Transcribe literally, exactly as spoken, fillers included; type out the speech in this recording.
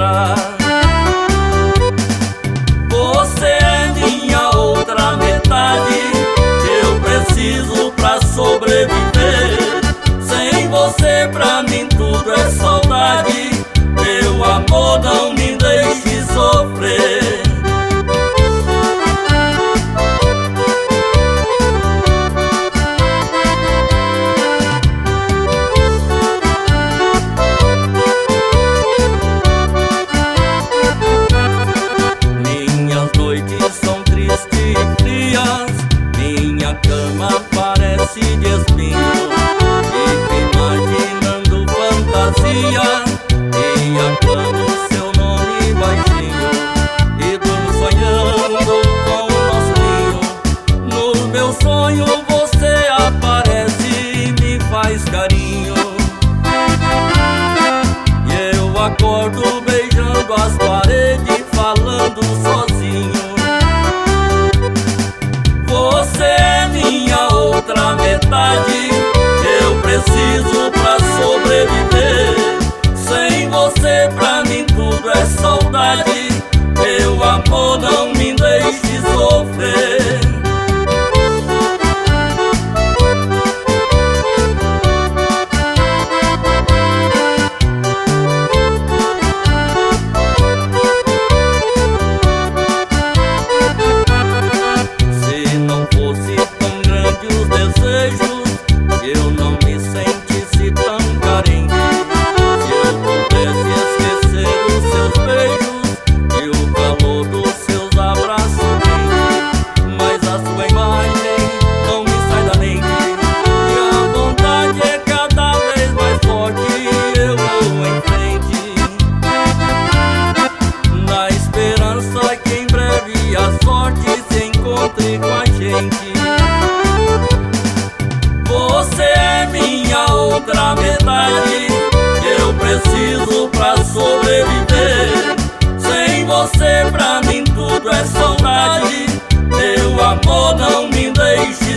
encontrar. Você é minha outra metade, eu preciso pra sobreviver. Sem você pra mim tudo é saudade, meu amor, não me deixe sofrer. Minhas noites são tristes e frias, minha cama parece de espinho. Fico imaginando fantasia e aclamo seu nome baixinho, e durmo sonhando com o nosso ninho. No meu sonho você aparece e me faz carinho, e eu acordo beijando as paredes, falando sozinho. Você é minha outra metade, eu preciso pra sobreviver. Sem você pra mim tudo é saudade, meu amor, não me deixe sofrer. Se não fosse tão grande os desejos, eu não me sentisse tão carente. Se eu pudesse esquecer os seus beijos e o calor dos seus abraços quentes, mas a sua imagem não me sai da mente, e a vontade é cada vez mais forte, e eu vou em frente, na esperança que em breve a sorte se encontre com a gente. Você é minha outra metade, eu preciso pra sobreviver. Sem você pra mim tudo é saudade, meu amor, não me deixe